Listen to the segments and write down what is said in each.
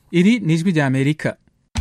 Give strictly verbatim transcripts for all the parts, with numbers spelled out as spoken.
Iri ni ijwi rya Amerika.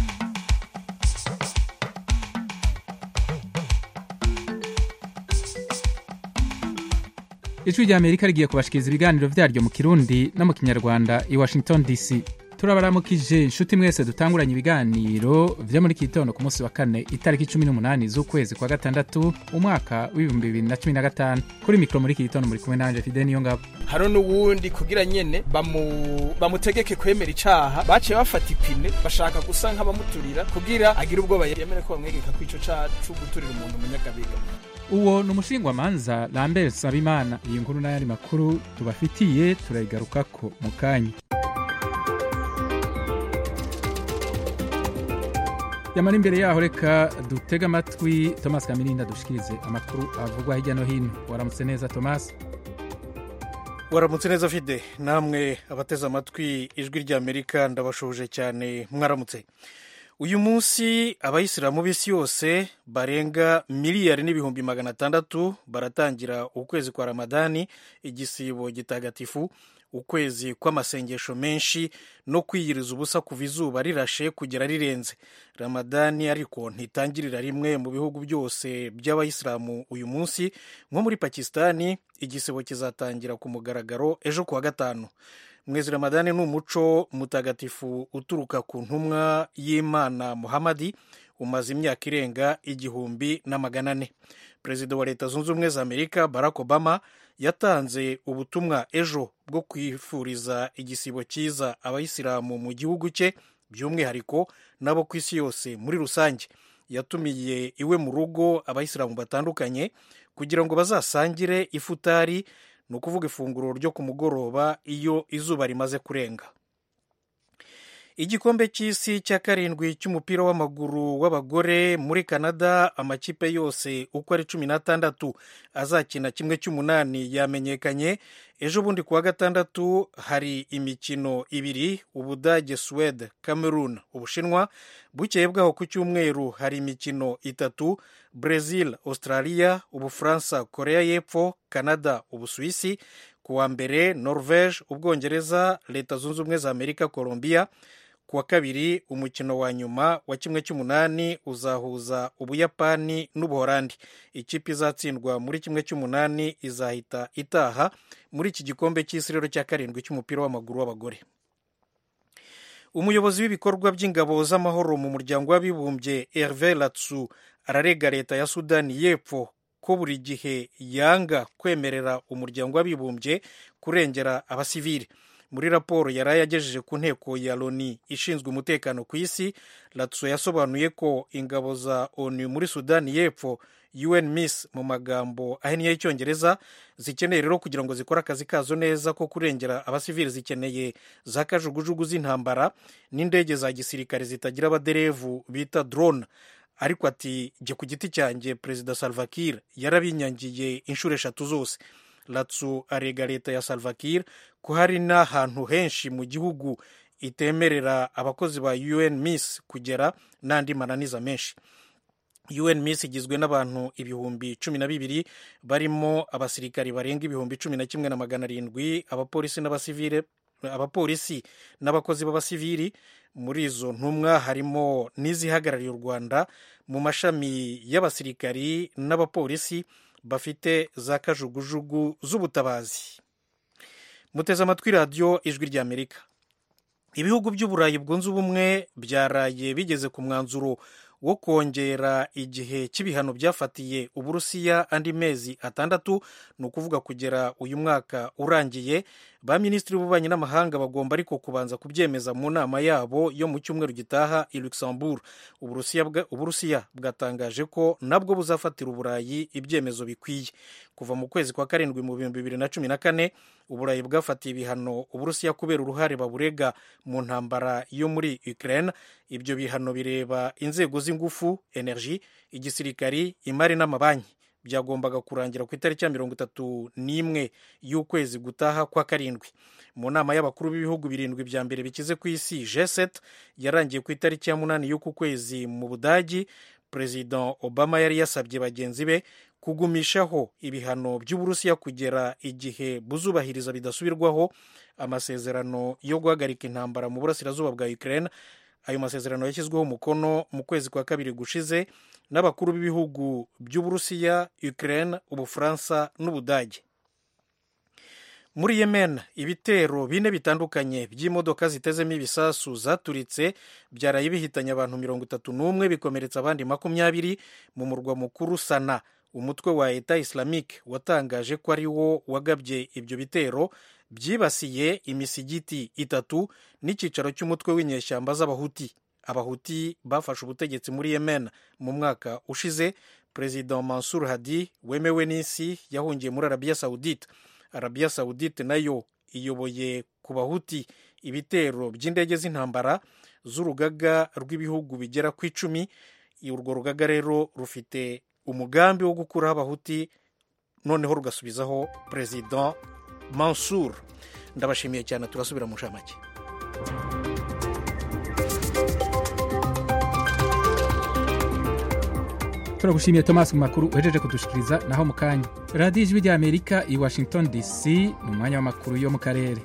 Ijwi rya Amerika rigiye kubashikiriza ibiganiro vyaryo mu Kirundi no mu Kinyarwanda i Washington D C. Turabaramukije inshuti mwese dutanguranye ibiganiro vyo muri kitondo ku munsi wa kane itariki cumi n'umunani z'ukwezi kwa gatandatu umwaka w'ibihumbi bibiri na cumi na gatanu. Kuri mikro muri kitondo muri kumwe nanje Fidel Niyongabo. Haro n'uwundi kugira nyene bamu bamutegeke kwemera icaha baciye bafata ipine bashaka gusa nk'abamuturira kugira agira ubwoba yemere ko bamwegeka kwico caha cyo guturira umuntu umunyagabiga. Uwo ni umushingwa manza Lambert Sabimana. Iyi nkuru n'ayandi makuru tubafitiye turayigarukako mu kanya. Yamara imbere yaho reka dutega amatwi Thomas Kamirinda dushikirize amakuru avugwa hirya no hino. Waramutse neza Thomas? Waramutse neza Fide, namwe abateze amatwi ijwi rya Amerika ndabashuje cyane, mwaramutse. Uyu munsi abayisilamu b'isi yose barenga miliyari n'ibihumbi magana atandatu baratangira ukwezi kwa Ramadani, igisibo gitagatifu, ukwezi kw'amasengesho menshi no kwiyiriza ubusa kuva izuba rirashe kugera rirenze. Ramadani ariko ntitangirira rimwe mu bihugu byose by'abayisilamu uyu munsi. Nko muri Pakistani igisibo kizatangira ku mugaragaro ejo kuwa gatanu. Mwezi Ramadani ni umuco mutagatifu uturuka ku ntumwa y'Imana Muhammadi, umaze imyaka irenga igihumbi na magana ane. Perezida wa Leta Zunze Ubumwe za Amerika Barack Obama yatanze ubutumwa ejo bwo kwifuriza igisibo cyiza abayisilamu mu gihugu cye, by'umwihariko nabo ku isi yose muri rusange. Yatumiye iwe mu rugo abayisilamu batandukanye kugira ngo bazasangire ifutari, ni ukuvuga ifunguro ryo ku mugoroba iyo izuba rimaze kurenga. Igikombe cy'isi cya karindwi cy'umupira w'amaguru w'abagore muri Canada, amakipe yose uko ari cumi n'atandatu azakina kimwe cy'umunani yamenyekanye. Ejo bundi kuwa gatandatu hari imikino ibiri, Ubudage Suède, Cameroon Ubushinwa. Bukeye bwaho ku cyumweru hari imikino itatu, Brazil Australia, Ubufaransa Korea y'Epfo, Canada Ubusuwisi. Kuwa mbere Norvège Ubwongereza, Leta Zunze Ubumwe za Amerika Colombia. Kuwa kabiri umukino wa nyuma wa kimwe cy'umunani uzahuza Ubuyapani n'Ubuholandi. Ikipe izatsindwa muri kimwe cy'umunani izahita itaha muri iki gikombe cy'isi rero cya karindwi cy'umupira w'amaguru w'abagore. Umuyobozi w'ibikorwa by'ingabo z'amahoro mu muryango w'abibumbye Hervé Latsu ararega leta ya Sudani y'Epfo ko buri gihe yanga kwemerera umuryango w'abibumbye kurengera abasivili. Muri raporo yari yagejeje ku nteko ya Loni ishinzwe umutekano ku isi, Latso yasobanuye ko ingabo za ONU muri Sudani y'Epfo, U N M I S mu magambo ahinnye y'Icyongereza, zikeneye rero kugira ngo zikore akazi kazo neza ko kurengera abasivili, zikeneye za kajugujugu z'intambara n'indege za gisirikare zitagira abaderevu bita drone. Ariko ati jye ku giti cyanjye Perezida Salva Kiir yarabinyangiye inshuro eshatu zose. Latsu arega leta ya Salva Kiir ko hari n'ahantu henshi mu gihugu itemerera abakozi ba U N M I S kugera n'andi mananiza menshi. U N M I S igizwe n'abantu ibihumbi cumi na bibiri, barimo abasirikari barenga ibihumbi cumi na kimwe na magana arindwi, abapolisi n'abasivile abapolisi n'abakozi b'abasivili. Muri izo ntumwa harimo n'izihagarariye u Rwanda mu mashami y'abasirikari n'abapolisi bafite za kajugujugu z'ubutabazi. Muteze amatwi radiyo ijwi rya Amerika. Ibihugu by'Uburayi bwunze ubumwe byaraye bigeze ku mwanzuro wo kongera igihe cy'ibihano byafatiye Uburusiya andi mezi atandatu, ni ukuvuga kugera uyu mwaka urangiye. Ba minisitiri b'ububanyi n'amahanga bagomba ariko kubanza kubyemeza mu nama yabo yo mu cyumweru gitaha i Luxembourg. Uburusiya bwa, Uburusiya bwatangaje ko nabwo buzafatira Uburayi ibyemezo bikwiye. Kuva mu kwezi kwa karindwi mu bihumbi bibiri na cumi na kane, Uburayi bwafatiye ibihano Uburusiya kubera uruhare baburega mu ntambara yo muri Ukraine. Ibyo bihano bireba inzego z'ingufu, energy, igisirikari, imari n'amabanki. Byagombaga kurangira ku itariki ya mirongo itatu n'imwe y'ukwezi gutaha kwa karindwi. Mu nama y'abakuru b'ibihugu birindwi bya mbere bikize ku isi G seven yarangiye ku itariki ya munani y'uku kwezi mu Budagi, President Obama yari yasabye bagenzi be kugumishaho ibihano by'Uburusiya kugera igihe buzubahiriza bidasubirwaho amasezerano yo guhagarika intambara mu burasirazuba bwa Ukraine. Ayo masezerano yashyizweho umukono mu kwezi kwa kabiri gushize n'abakuru b'ibihugu by'Uburusiya, Ukraine, Ubufaransa n'Ubudage. Muri Yemen, ibitero bine bitandukanye by'imodoka zitezemo ibisasu zaturitse byaraye bihitanye abantu mirongo itatu n'umwe bikomeretsa abandi makumyabiri mu murwa mukuru Sana. Umutwe wa Eta Islamique watangaje ko ari wo wagabye ibyo bitero byibasiye imisigiti itatu n'icyicaro cy'umutwe w'inyeshyamba z'abahuti. Abahuti bafashe ubutegetsi muri Yemen mu mwaka ushize. President Mansour Hadi wemewe n'isi yahungiye muri Arabia Saudite. Arabia Saudite nayo iyoboye ku bahuti ibitero by'indege z'intambara z'urugaga rw'ibihugu bigera ku icumi. Urwo rugaga rero rufite umugambi wo gukuraho abahuti noneho rugasubizaho President Mansour. Ndabashimiye cyane, turasubira mu nshamake. turagushimiye Thomas mu makuru uhejeje kudushikiriza. Naho mu kanya radiyo ijwi rya Amerika i Washington D C ni umwanya w'amakuru yo mu karere.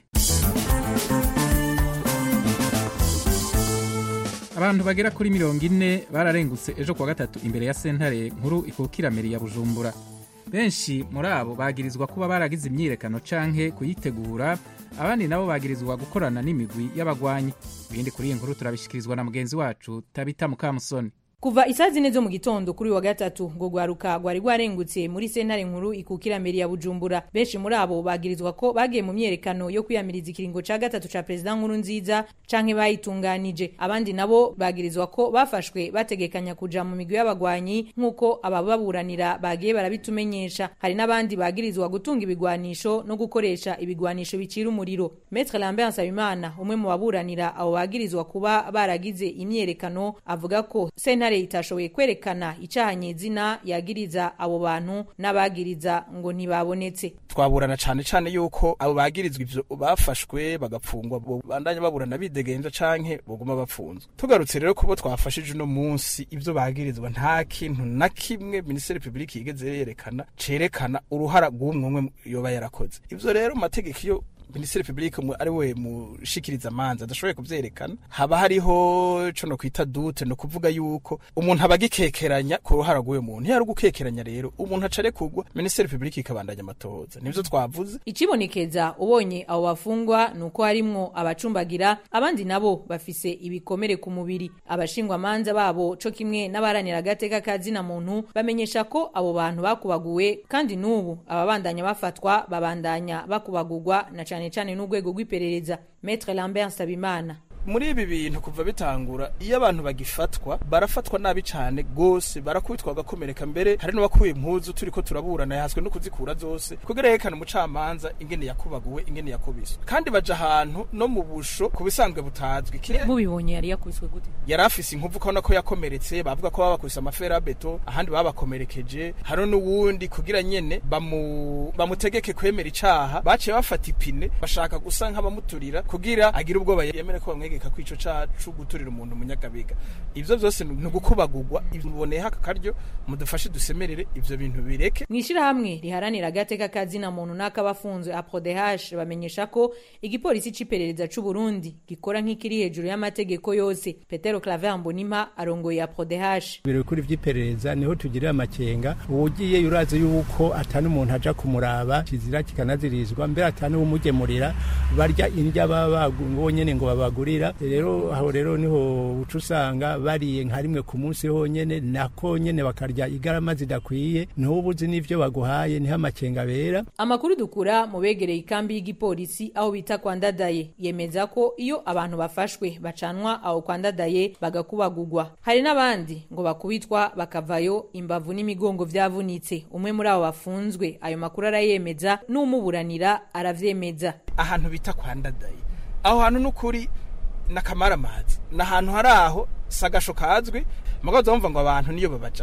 Abantu bagera kuri mirongo ine bararengutse ejo kuwa gatatu imbere ya sentare nkuru ikukira meri ya Bujumbura. Benshi muri abo bagirizwa kuba baragize imyirekano canke kuyitegura, abandi nabo bagirizwa gukorana n'imigwi y'abagwanyi. Ibindi kuri iyi nkuru turabishikirizwa na mugenzi wacu Tabita Mukamusoni. Kuva isaa zine zo mu gitondo kuri wa gatatu ngo gwaruka gwari gwarengutse muri sentare nkuru ikukira meri ya Bujumbura. Benshi muri abo bagirizwa ko bagiye mu myerekano yo kwiyamiriza ikiringo ca gatatu ca President Nkurunziza canke bayitunganije. Abandi nabo bagirizwa ko bafashwe bategekanya kuja mu migwi y'abagwanyi nkuko abababuranira bagiye barabitumenyesha. Hari n'abandi bagirizwa gutunga ibigwanisho no gukoresha ibigwanisho bicira umuriro. Maître Lambert Nsabimana, umwe mu baburanira abo bagirizwa kuba baragize imyerekano, avuga ko sentare itashoboye kwerekana icahanye izina yagiriza abo bantu n'abagiriza ngo ntibabonetse. Twaburana cyane cyane yuko abo bagirizwa ivyo bafashwe bagapfungwa bandanya baburana bidegenza canke boguma bapfunzwe. Tugarutse rero kubo twafashije no munsi ivyo bagirizwa nta kintu na kimwe Ministeri Publique yigeze yerekana cerekana uruhara rw'umwe yoba yarakoze. Ivyo rero mategeko yo Ministeri Publique mu ari we mushikiriza manza adashoboye kuvyerekana, haba hariho co no kwita dute no kuvuga yuko umuntu abagikekeranya ku ruhara rw'uyo muntu. Yari gukekeranya rero umuntu acare kugwa Ministeri Publique ikabandanya amatohoza. Nivyo twavuze. Ikibonekeza ubonye abo bafungwa nuko harimwo abacumbagira, abandi nabo bafise ibikomere ku mubiri. Abashingwa manza babo co kimwe n'abaranira gateka kazina muntu bamenyesha ko abo bantu bakubaguwe, kandi nubu ababandanya bafatwa babandanya bakubagurwa na cyane cyane n'urwego rw'iperereza. Maître Lambert Nsabimana: muri ibi bintu kuva bitangura iyo abantu bagifatwa barafatwa nabi cyane gose, barakubitwa bagakomereka, mbere hari n'abakuye impuzu turiko turaburana yahaswe no kuzikura zose kugira yerekana umucamanza ingene yakubaguwe ingene yakubiswe, kandi baja ahantu no mu busho kubisanzwe butazwi. Mubibonye yari yakubiswe gute? Yari afise inkovu ukabona ko yakomeretse, bavuga ko babakubise amafera beto, ahandi babakomerekeje. Hari n'uwundi kugira nyene bamu bamutegeke kwemera icaha baciye bafata ipine bashaka gusa nk'abamuturira kugira agira ubwoba yemere ko bamwege ka kwico cacu guturira umuntu munyakabiga. Ivyo byose ni gukubagurwa. Iboneye akaryo mudufashe dusemerere ivyo bintu bireke. Mwishira hamwe riharanira gateka kazina muntu nakabafunzwe A P R O D H bamenyesha ko igipolisi ciperereza c'u Burundi gikora nk'ikiri hejuru y'amategeko yose. Petero Claver Mbonimpa arongoye A P R O D H: biro kuri vy'iperereza niho tugirira amakenga, ugiye yuraze yuko atanu umuntu aja kumuraba kizira kikanazirizwa, mbere atanu umugemurira barya indya baba bonyene ngo babagurira. Rero aho rero niho ucusanga bariye nka rimwe ku munsi honyene, nako nyene bakarya igarama zidakwiye, ntubuzi n'ivyo baguhaye, niho amakenga bera. Amakuru dukura mu begereye ikambi y'igipolisi aho bita kwa Ndadaye yemeza ko iyo abantu bafashwe bacanwa aho kwa Ndadaye bagakubagurwa. Hari n'abandi ngo bakubitwa bakavayo imbavu n'imigongo vyavunitse. Umwe muri abo bafunzwe ayo makuru arayemeza, n'umuburanira aravyemeza. Ahantu bita kwa Ndadaye, aho hantu n'ukuri nakamara amazi, na hantu hari aho sagasho kazwe, magazo bumva ngo abantu niyo babajana.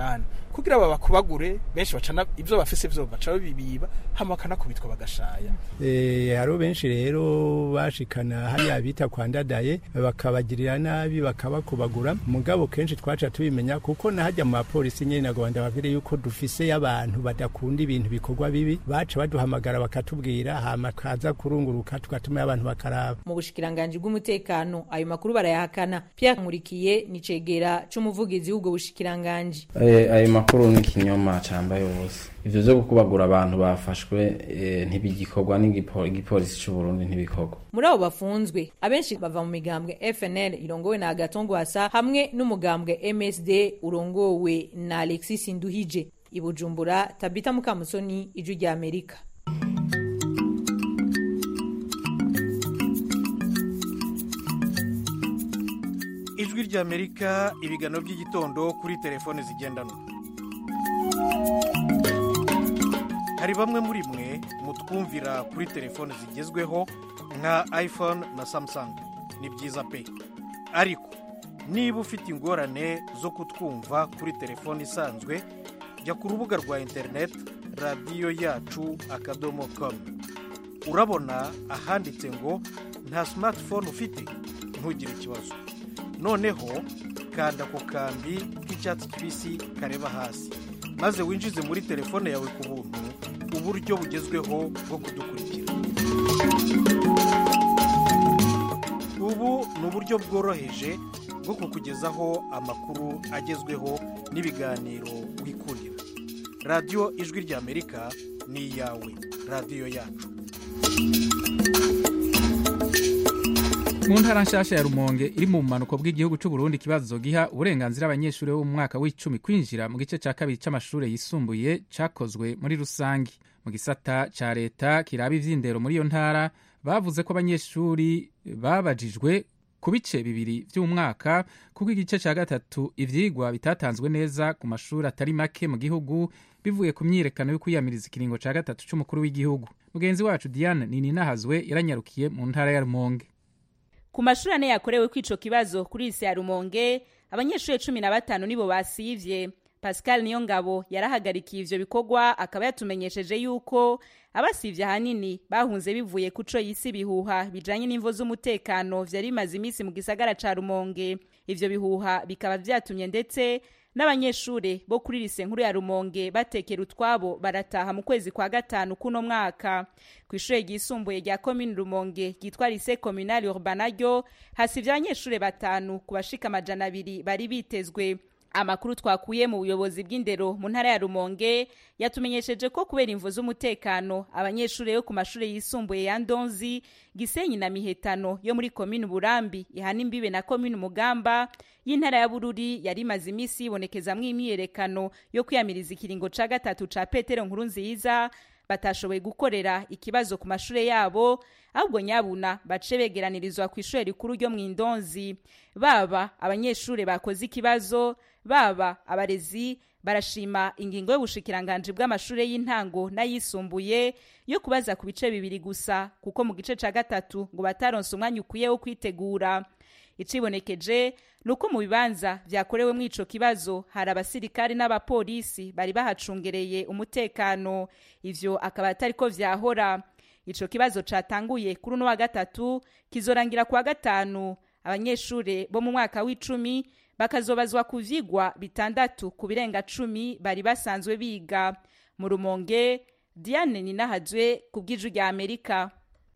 kugira babakubagure benshi bacana ivyo bafise vyo baca bibiba hama kanakubitwa bagashaya. Eh haro benshi rero bashikana hariya bita kwandadaye bakabagirira nabi bakabakubagura mugabo kenshi twaca tubimenya kuko nahajya mu polisi nyene na Rwanda bavire yuko dufise y'abantu badakunda ibintu bikorwa bibi baca baduhamagara bakatubwira hama kaza kurunguruka tugatuma abantu bakaraba. Mu bushikiranganje bw'umutekano ayo makuru barayahakana. Pierre Nkurikiye ni cegera c'umuvugizi w'ubwo bushikiranganje. Eh ayo makuru ni kinyoma cambaye bose. Ivyo zo gukubagura abantu bafashwe e, ntibigikorwa n'igipolisi c'u Burundi ntibikorwa. Muri abo bafunzwe abenshi bava mu migambwe F N L irongowe na Agathon Rwasa hamwe n'umugambwe M S D urongowe na Alexis Nduhije. I Bujumbura, Tabita Mukamusoni, Ijwi rya Amerika. Ijwi rya Amerika, ibigano by'igitondo kuri telefone zigendanwa. Hari bamwe muri mwe mutwumvira kuri telefone zigezweho nka iPhone na Samsung. Ni byiza pe. Ariko niba ufite ingorane zo kutwumva kuri telefone isanzwe, jya ku rubuga rwa internet radio yacu akadomo com. Urabona ahanditse ngo nta smartphone ufite, ntugire ikibazo. Noneho kanda ku kambi k'icyatsi kibisi kareba hasi, maze winjize muri telefone yawe ku buntu uburyo bugezweho bwo kudukurikira. Ubu ni uburyo bworoheje bwo kukugezaho amakuru agezweho n'ibiganiro wikurira. Radio Ijwi rya Amerika ni iyawe, radio yacu. Mu ntara nshasha ya Rumonge iri mu manuko bw'igihugu cy'u Burundi kibazo giha uburenganzira abanyeshuri bo mu mwaka w'icumi kwinjira mu gice cya kabiri cy'amashure yisumbuye cakozwe muri rusangi. Mu gisata ca leta kiraba ivy'indero muri iyo ntara bavuze ko abanyeshuri babajijwe ku bice bibiri by'umwaka kuko igice cya gatatu ivyigwa bitatanzwe neza ku mashuri atari make mu gihugu bivuye ku myiyerekano yo kwiyamiriza ikiringo cya gatatu c'umukuru w'igihugu. Mugenzi wacu Diane Nininahazwe yaranyarukiye mu ntara ya Rumonge. Ku mashuri ane yakorewe kwico kibazo kuri isi ya Rumonge abanyeshuri cumi na batanu nibo basivye. Pascal Niyongabo yarahagarikiye ivyo bikorwa akaba yatumenyesheje yuko abasivye hanini bahunze bivuye kuco yisi bihuha bijanye n'imvo z'umutekano vyari bimaze imisi mu gisagara ca Rumonge. Ivyo bihuha bikaba vyatumye ndetse n'abanyeshure bo kuri lise nkuru ya Rumonge batekera utwabo barataha mu kwezi kwa gatanu kuno mwaka. Kw'ishure ryisumbuye rya commune Rumonge ryitwa Lycée Communal Urbanaryo hasivye abanyeshure batanu kubashika amajana abiri bari bitezwe. Amakuru twakuye mu buyobozi bw'indero mu ntara ya Rumonge yatumenyesheje ko kubera imvo z'umutekano abanyeshure yo ku mashure yisumbuye ya Ndonzi, Gisenyi na Mihetano yo muri commune Burambi ihana imbibe na commune Mugamba y'intara ya Bururi yari maze imisi ibonekeza mu imyiyerekano yo kwiyamiriza ikiringo ca gatatu ca Petero Nkurunziza batashoboye gukorera ikibazo ku mashure yabo ahubwo nyabuna bace begeranirizwa ku ishure rikuru ryo mu Ndonzi. Baba abanyeshure bakoze ikibazo baba abarezi barashima ingingo y'ubushikiranganje bw'amashure y'intango n'ayisumbuye yo kubaza ku bice bibiri gusa kuko mu gice ca gatatu ngo bataronse umwanya ukwiye wo kwitegura. Icibonekeje nuko mu bibanza vyakorewe mu ico kibazo hari abasirikari n'abapolisi bari bahacungereye umutekano, ivyo akaba atariko vyahora. Ico kibazo catanguye kuri no wa gatatu kizorangira kwa gatanu. Abanyeshure bo mu mwaka w'icumi bakazobazwa kuvyigwa bitandatu ku birenga cumi bari basanzwe biga. Mu Rumonge, Diane Ninahazwe ku bw'Ijwi rya Amerika.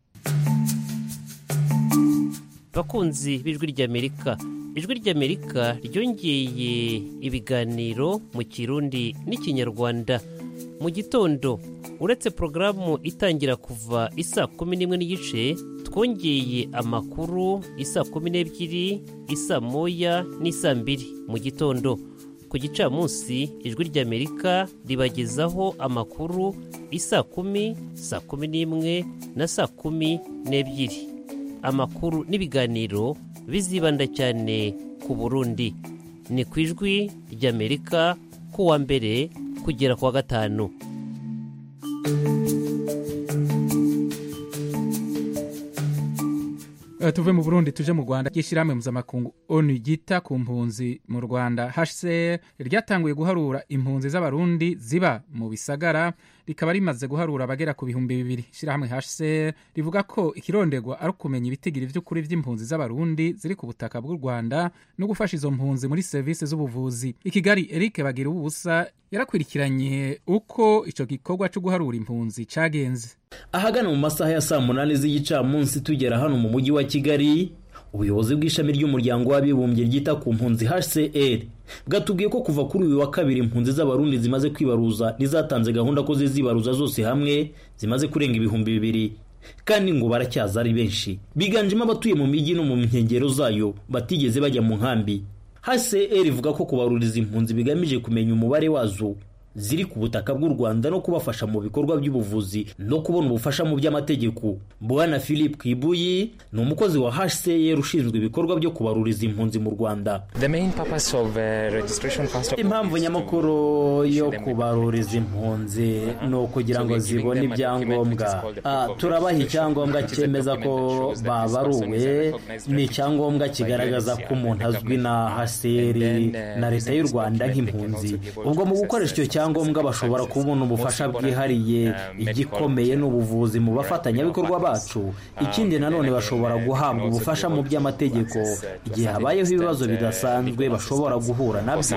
Bakunzi b'Ijwi rya Amerika, Ijwi rya Amerika ryongeye ibiganiro mu Kirundi n'Ikinyarwanda. Mu gitondo uretse programu itangira kuva isa kumi n'imwe n'igice, twongeye amakuru isa kumi n'ebyiri, isa moya n'isa mbiri mu gitondo. Ku gicamunsi Ijwi rya Amerika ribagezaho amakuru isa kumi, saa kumi n'imwe na saa kumi n'ebyiri. Amakuru n'ibiganiro bizibanda cyane ku Burundi. Ni ku Ijwi rya Amerika ku wa mbere kugera kwa gatanu. Uh, tuve mu Burundi tuje mu Rwanda. Ishyirahamwe mpuzamakungu O N U ryita ku mpunzi mu Rwanda H C R ryatanguye guharura impunzi z'abarundi ziba mu bisagara, rikaba rimaze guharura abagera ku bihumbi bibiri. Ishyirahamwe H C R rivuga ko ikironderwa ari ukumenya ibitigiri vy'ukuri vy'impunzi z'abarundi ziri ku butaka bw'u Rwanda no gufasha izo mpunzi muri serivisi z'ubuvuzi. I Kigali, Eric Bagira ubusa yarakwirikiranye uko ico gikorwa cyo guharura impunzi cagenze. Ahagana mu masaha ya saa munani z'igicamunsi tugera hano mu mujyi wa Kigali, ubuyobozi bw'ishami ry'umuryango w'abibumbye ryita ku mpunzi H C R bwatubwiye ko kuva kuri uyu wa kabiri impunzi z'abarundi zimaze kwibaruza nizatanze gahunda ko zizibaruza zose hamwe zimaze kurenga ibihumbi bibiri, kandi ngo baracyaza ari benshi, biganjemo abatuye mu mijyi no mu nkengero zayo batigeze bajya mu nkambi. H C R ivuga ko kubaruriza impunzi bigamije kumenya umubare wazo ziri ku butaka bw'u Rwanda no kubafasha mu bikorwa by'ubuvuzi no kubona ubufasha mu by'amategeko. Bwana Philip Kibuyi ni umukozi wa H C R ushinzwe ibikorwa byo kubaruriza impunzi mu Rwanda. Impamvu nyamukuru yo kubaruriza impunzi ni ukugira ngo zibone ibyangombwa. Ah, turabaha icyangombwa cyemeza ko babaruwe, ni icyangombwa kigaragaza ko umuntu azwi na H C R na leta y'u Rwanda nk'impunzi. Ubwo mu gukoresha icyo cyangombwa bashobora kubona ubufasha bwihariye, igikomeye n'ubuvuzi mu bafatanyabikorwa bacu. Ikindi nanone bashobora guhabwa ubufasha mu by'amategeko igihe habayeho ibibazo bidasanzwe bashobora guhura nabyo.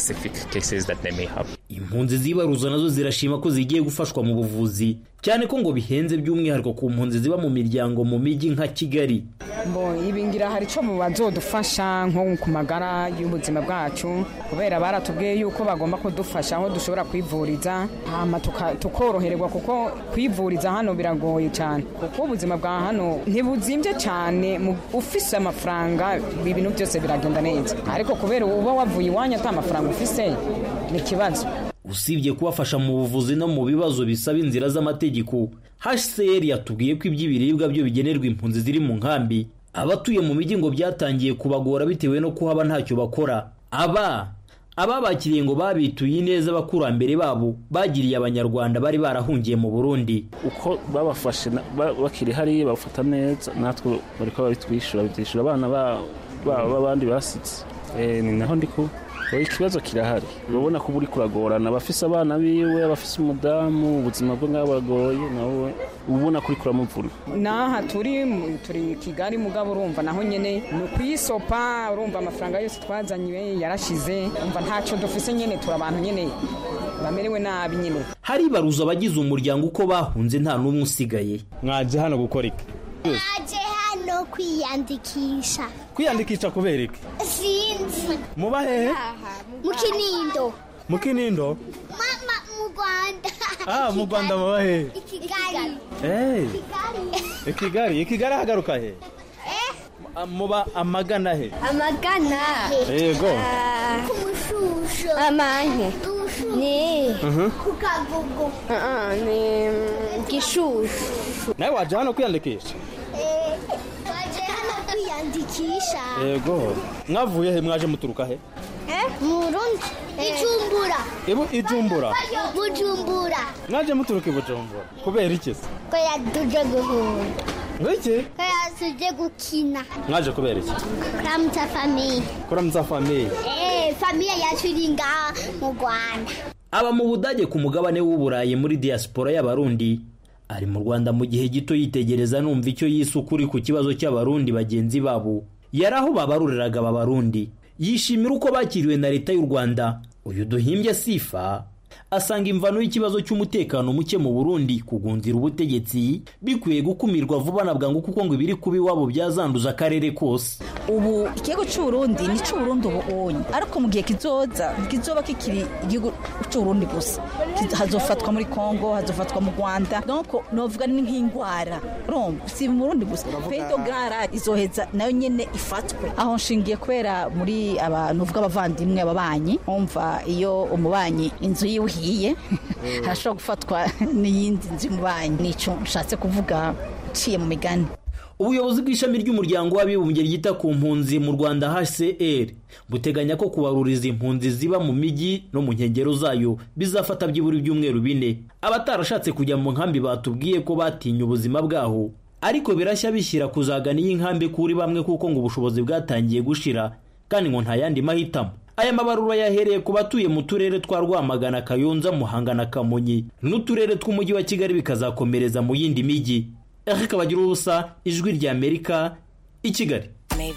Impunzi zibaruza nazo zirashima ko zigiye gufashwa mu buvuzi, cyane ko ngo bihenze by'umwihariko ku mpunzi ziba mu miryango mu mijyi nka Kigali. Mbo ibingira hari cyo mu bazodufasha nko ku magara y'ubuzima bwacu, kubera baratubwiye yuko bagomba kudufasha aho dushobora kwivuriza hama tukoroherwa, kuko kwivuriza hano biragoye cyane, kuko ubuzima bwa hano ntibuzimbye cyane. Mu ufise amafaranga ibintu byose biragenda neza, ariko kubera uba wavuye iwanya ata amafaranga ufise ni kibazo. Usibye kubafasha mu buvuzi no mu bibazo bisaba inzira z'amategeko, H C R yatubwiye ko iby'ibiribwa byo bigenerwa impunzi ziri mu nkambi abatuye mu mijyi ngo byatangiye kubagora bitewe no kuhaba ntacyo bakora. Aba ababakiriye ngo babituye neza abakurambere babo bagiriye abanyarwanda bari barahungiye mu Burundi. Uko babafashe bakiri hari bafata neza, natwe bariko babitwishura bitishura abana b'abandi basitse. Eh ni naho ndiko ikibazo kirahari, urabona ko buri kuragorana, abafise abana biwe, abafise umudamu, ubuzima bwo ngabagoye, nawe ubona kuri kuramuvuna. Naha turi turi Kigali mugabo urumva naho nyene no kwisopa, urumva amafaranga yose twazanywe yarashize, umva ntacyo dufise nyene, turabantu nyene bamerewe nabi nyene. Hari baruza abagize umuryango uko bahunze nta numwe usigaye. Mwaje hano gukora iki? Mwaje hano kwiyandikisha. Kwiyandikisha kubera iki? Sinzi. Muba hehe? Mu Kinindo. Mu Kinindo? Mama mu Rwanda. Ah, mu Rwanda muba hehe? Kigali. Eh. Kigali. Kigali, Kigali hagaruka he? Eh? Muba amagana he? Amagana. Yego. Kumushusho. Amanye. Ni. Mhm. Kukagugu. Ah, ni gishushu. Nawe waje hano kwiyandikisha? Eh. Waje hano kwiyandikisha. Yego. Mwavuye he, mwaje muturuka he? Eh? Murundi. Ijumbura. Ibu Ijumbura. Bujumbura. Mwaje muturuka Bujumbura. Kubera iki se? Ko yaduje guhunda. Ngiki? Ko yasuje gukina. Mwaje kubera iki? Kuramutsa famille. Kuramutsa famille. Eh, famille yacu iringa mu Rwanda. Aba mu Budage ku mugabane w'Uburayi muri diaspora y'Abarundi, ari mu Rwanda mu gihe gito yitegereza numva icyo yisukuri ku kibazo cy'Abarundi bagenzi babo. Yaraho babaruriraga abarundi, yishimira uko bakiriwe na leta y'u Rwanda. Uyu Duhimbye Sifa asanga imvano y'ikibazo cy'umutekano muke mu Burundi kugunzira ubutegetsi bikwiye gukumirwa vuba na bwangu, kuko ngo ibiri kubi wabo byazanduza akarere kose. Ubu ikigo cy'u Burundi ni cy'u Burundi ubonye, ariko mu gihe kizoza kizoba kikiri igihugu cy'u Burundi gusa, hazofatwa muri Kongo, hazofatwa mu Rwanda. Donc novuga ni nk'ingwara, urumva si mu Burundi gusa, feito gara izoheza nayo nyene ifatwe. Aho nshingiye kwera muri abantu uvuga abavandimwe ababanyi, umva iyo umubanyi inzu yiwuhiye harashobora gufatwa n'iyindi nzu y'umubanyi. Nico nshatse kuvuga ciye mu migani. Ubuyobozi bw'ishami ry'umuryango w'abibumbye ryita ku mpunzi mu Rwanda H C R buteganya ko kubaruriza impunzi ziba mu mijyi no mu nkengero zayo bizafata byibura ibyumweru bine. Abatarashatse kujya mu nkambi batubwiye ko batinya ubuzima bwaho, ariko birashya bishyira kuzagana iyi nkambi kuri bamwe kuko ngo ubushobozi bwatangiye gushira kandi ngo nta yandi mahitamo. Aya mabarura yahereye ku batuye mu turere twa Rwamagana, Kayonza, Muhanga na Kamonyi n'uturere tw'umujyi wa Kigali bikazakomereza mu yindi migi. Eric Bagirubusa, Ijwi rya Amerika, i Kigali.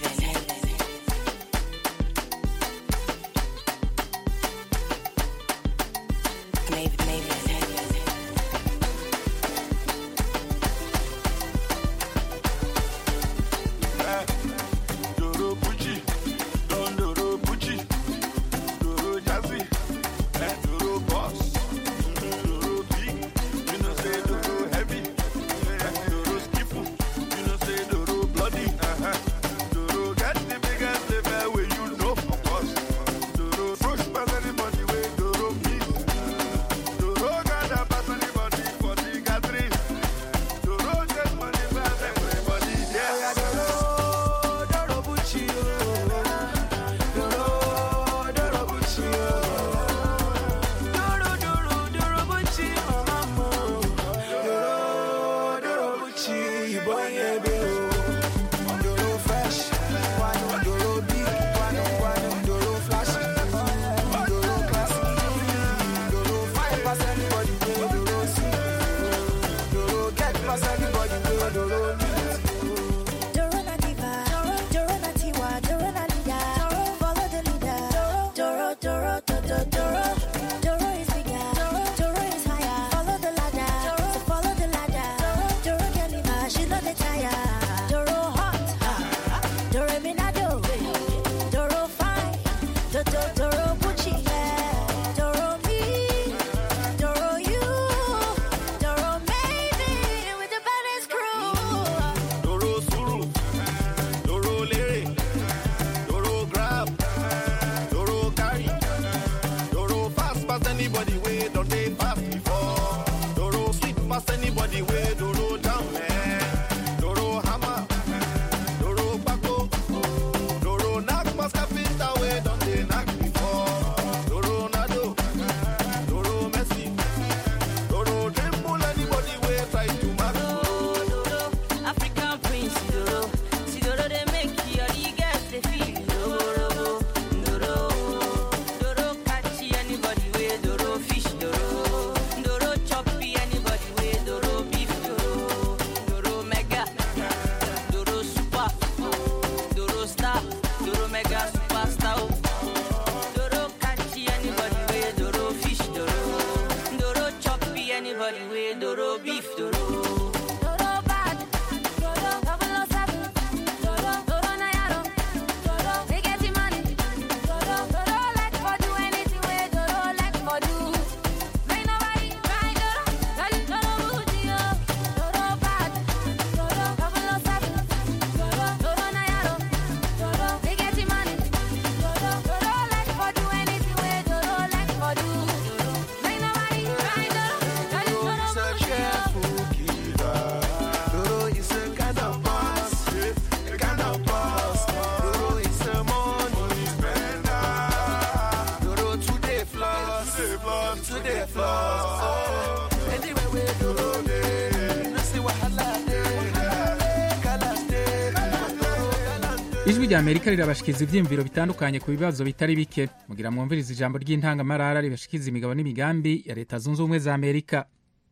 Ijwi rya Amerika rirabashikiza ivyimviro bitandukanye ku bibazo bitari bike. Mugira mwumviriza ijambo ry'intangamarara ribashikiza imigabo n'imigambi ya Leta Zunze Ubumwe za Amerika.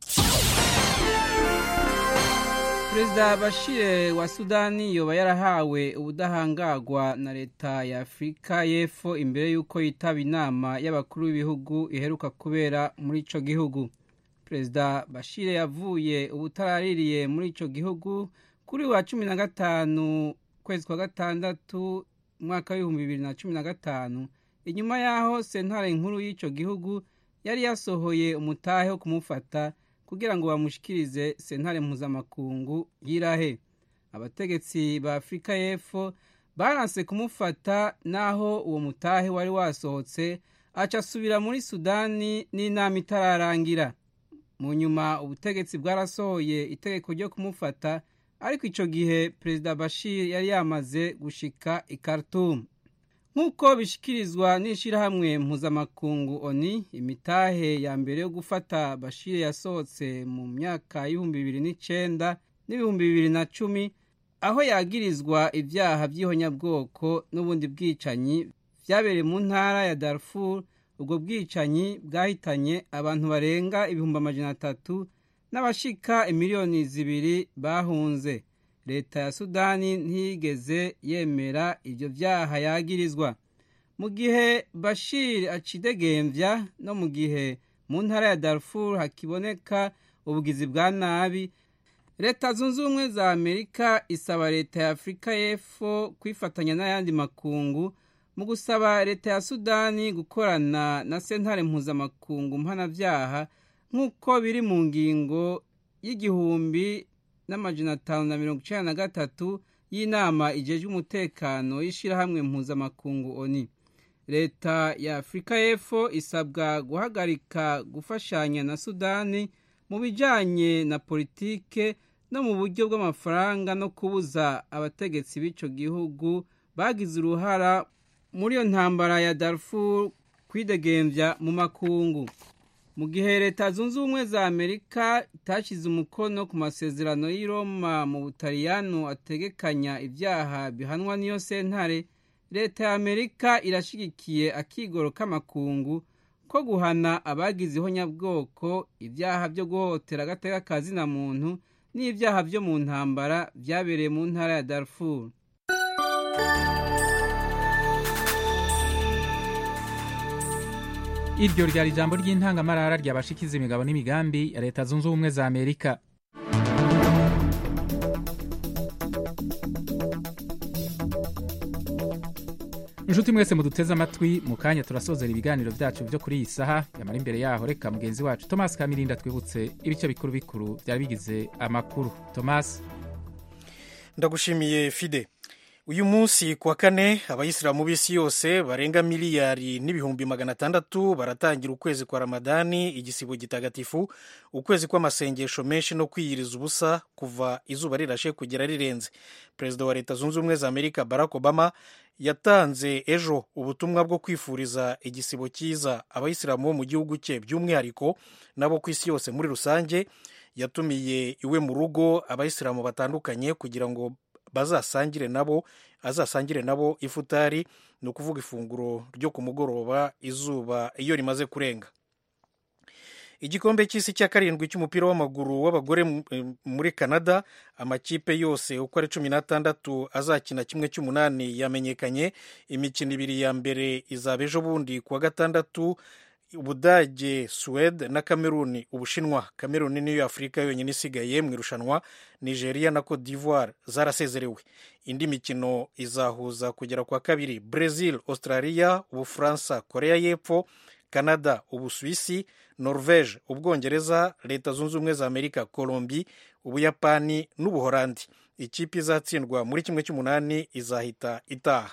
Perezida Bashir wa Sudani yoba yarahawe ubudahangagwa na leta ya Afrika y'Epfo imbere yuko yitaba inama y'abakuru b'ibihugu iheruka kubera muri ico gihugu. Perezida Bashir yavuye ubutaraririye muri ico gihugu kuri wa cumi na gatanu kwezi kwa gatandatu mwaka w'ibihumbi bibiri na cumi na gatanu, inyuma yaho sentare nkuru y'ico gihugu yari yasohoye umutahe wo kumufata kugira ngo bamushikirize sentare mpuzamakungu y'Irahe. Abategetsi ba Afrika y'Epfo baranse kumufata naho uwo mutahe wari wasohotse, aca asubira muri Sudani n'inama itararangira. Mu nyuma ubutegetsi bwarasohoye itegeko ryo kumufata, ariko ico gihe Perezida Bashir yari yamaze gushika i Khartoum. Nkuko bishikirizwa n'ishirahamwe mpuzamakungu O N U, imitahe ya mbere yo gufata Bashir yasohotse mu myaka y'ibihumbi bibiri n'icenda n'ibihumbi bibiri na cumi aho yagirizwa ibyaha by'ihonyabwoko n'ubundi bwicanyi byabereye mu ntara ya Darfur. Ubwo bwicanyi bwahitanye abantu barenga ibihumbi amajana atatu n'abashika imiliyoni zibiri bahunze. Leta ya Sudani ntiyigeze yemera ibyo byaha yagirizwa. Mu gihe Bashir acidegembya no mu gihe mu ntara ya Darfur hakiboneka ubugizi bwa nabi, Leta Zunze Ubumwe za Amerika isaba leta ya Afrika y'Epfo kwifatanya n'ayandi makungu mu gusaba leta ya Sudani gukorana na sentare mpuzamakungu mpanavyaha nk'uko biri mu ngingo y'igihumbi n'amajana atanu na mirongo icenda na gatatu y'inama ijejwe umutekano y'ishirahamwe mpuzamakungu O N U. Leta ya Afrika y'Epfo isabwa guhagarika gufashanya na Sudani mu bijanye na politike no mu buryo bw'amafaranga no kubuza abategetsi b'ico gihugu bagize uruhara muri iyo ntambara ya Darfur kwidegembya mu makungu. Mu gihe Leta Zunze Ubumwe za Amerika itashize umukono ku masezerano y'i Roma mu Butaliyano ategekanya ibyaha bihanwa n'iyo sentare, Leta ya Amerika irashigikiye akigoro k'amakungu ko guhana abagize ihonyabwoko, ibyaha byo guhohotera agateka kazina muntu n'ibyaha byo mu ntambara byabereye mu ntara ya Darfur. Iryo ryari ijambo ry'intangamarara ryabashikiza imigabo n'imigambi ya Leta Zunze Ubumwe za Amerika. Inshuti mwese muduteze amatwi, mu kanya turasozera ibiganiro byacu byo kuri iyi saha. Yamara imbere yaho reka mugenzi wacu Thomas Kamirinda twibutse ibice bikuru bikuru byari bigize amakuru. Thomas. Ndagushimiye Fide. Uyu munsi kuwa kane abayisilamu b'isi yose barenga miliyari n'ibihumbi magana atandatu baratangira ukwezi kwa Ramadani, igisibo gitagatifu, ukwezi kw'amasengesho menshi no kwiyiriza ubusa kuva izuba rirashe kugera rirenze. Perezida wa Leta Zunze Ubumwe za Amerika Barack Obama yatanze ejo ubutumwa bwo kwifuriza igisibo cyiza abayisilamu bo mu gihugu cye by'umwihariko nabo ku isi yose muri rusange. Yatumiye iwe mu rugo abayisilamu batandukanye kugira ngo bazasangire nabo azasangire nabo ifutari, ni ukuvuga ifunguro ryo ku mugoroba izuba iyo rimaze kurenga. Igikombe cy'isi cya karindwi cy'umupira w'amaguru w'abagore muri Canada, amakipe yose uko ari cumi n'atandatu azakina kimwe cy'umunani yamenyekanye. Imikino ibiri ya mbere izaba ejo bundi kuwa gatandatu, Ubudage, Suwede na Kameruni. Ubushinwa, Kameruni niyo Afurika yonyine isigaye mu irushanwa. Nigeria na Cote d'Ivoire zarasezerewe. Indi mikino izahuza kugera kwa kabiri Brazil, Australia, Ubufaransa, Korea y'Epfo, Canada, Ubusuwisi, Norvege, Ubwongereza, Leta Zunze Ubumwe za Amerika, Colombie, Ubuyapani n'Ubuholandi. Ikipe izatsindwa muri kimwe cy'umunani izahita itaha.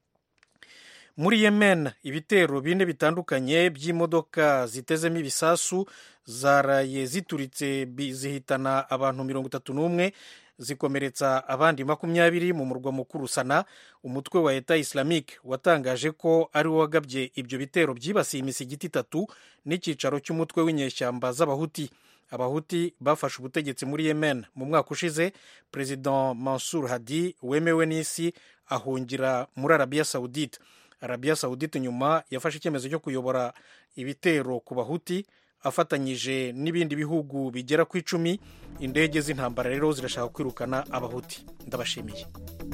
Muri Yemen, ibitero bine bitandukanye by'imodoka zitezemo ibisasu zaraye zituritse zihitana abantu mirongo itatu n'umwe, zikomeretsa abandi makumyabiri mu murwa mukuru Sana. Umutwe wa Eta Islamique watangaje ko ari wo wagabye ibyo bitero byibasiye imisigiti itatu n'icyicaro cy'umutwe w'inyeshyamba z'Abahuti. Abahuti bafashe ubutegetsi muri Yemen mu mwaka ushize. President Mansour Hadi wemewe n'isi ahungira muri Arabia Saudite. Arabia Saudite nyuma yafashe icyemezo cyo kuyobora ibitero ku Bahuti afatanyije n'ibindi bihugu bigera ku icumi. Indege z'intambara rero zirashaka kwirukana Abahuti. Ndabashimiye.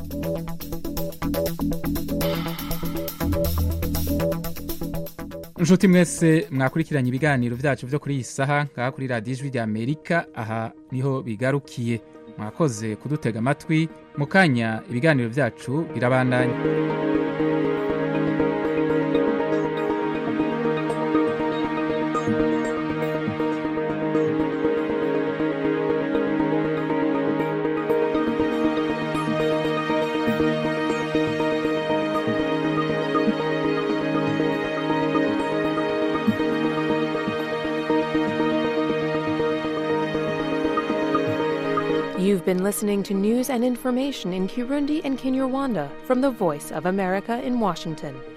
Inshuti mwese mwakurikiranye ibiganiro byacu byo kuri iyi saha ngaha kuri radiyo ijwi rya Amerika. Aha niho bigarukiye. Mwakoze kudutega amatwi. Mu kanya ibiganiro byacu birabandanya. You've been listening to news and information in Kirundi and Kinyarwanda from the Voice of America in Washington.